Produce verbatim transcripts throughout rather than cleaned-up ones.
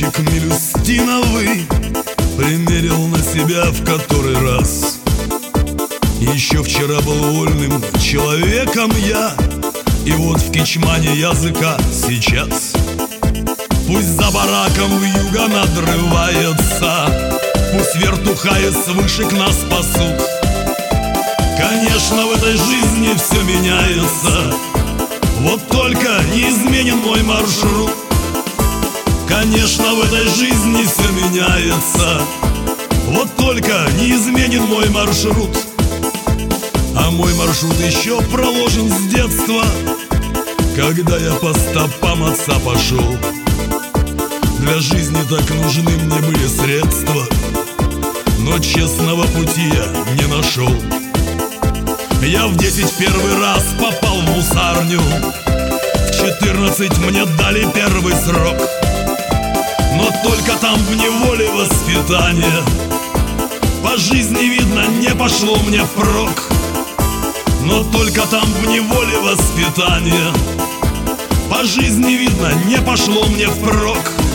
Костюмчик мелюстиновый примерил на себя в который раз. Еще вчера был вольным человеком я, и вот в кичмане языка сейчас. Пусть за бараком вьюга надрывается, пусть вертухаи свыше к нас пасут. Конечно, в этой жизни все меняется, вот только неизменен мой маршрут. Конечно, в этой жизни все меняется, вот только неизменен мой маршрут. А мой маршрут еще проложен с детства, когда я по стопам отца пошел. Для жизни так нужны мне были средства, но честного пути я не нашел. Я в десять первый раз попал в мусарню, в четырнадцать мне дали первый срок. Но только там в неволе воспитание по жизни, видно, не пошло мне впрок. Но только там в неволе воспитание по жизни, видно, не пошло мне впрок.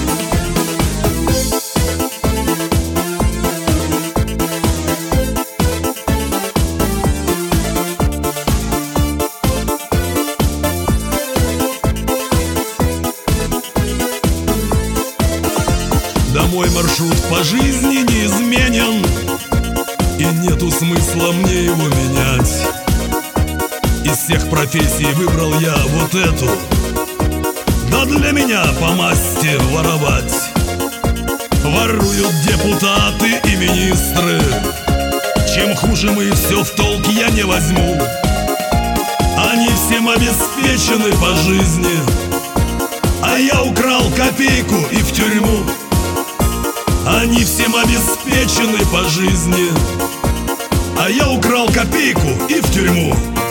Да мой маршрут по жизни неизменен, и нету смысла мне его менять. Из всех профессий выбрал я вот эту, да для меня по масти воровать. Воруют депутаты и министры, чем хуже мы, все в толк я не возьму. Они всем обеспечены по жизни, а я украл копейку и в тюрьму. Они всем обеспечены по жизни, а я украл копейку и в тюрьму.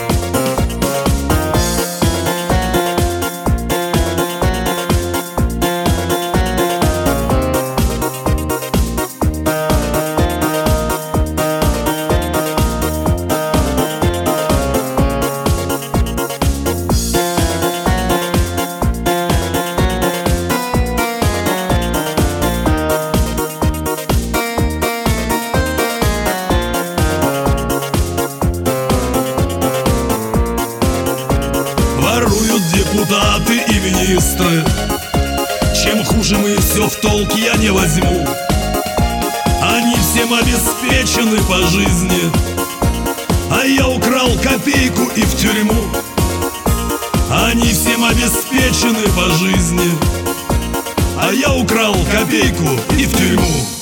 Воруют депутаты и министры, чем хуже мы, все в толк я не возьму. Они всем обеспечены по жизни, а я украл копейку и в тюрьму. Они всем обеспечены по жизни, а я украл копейку и в тюрьму.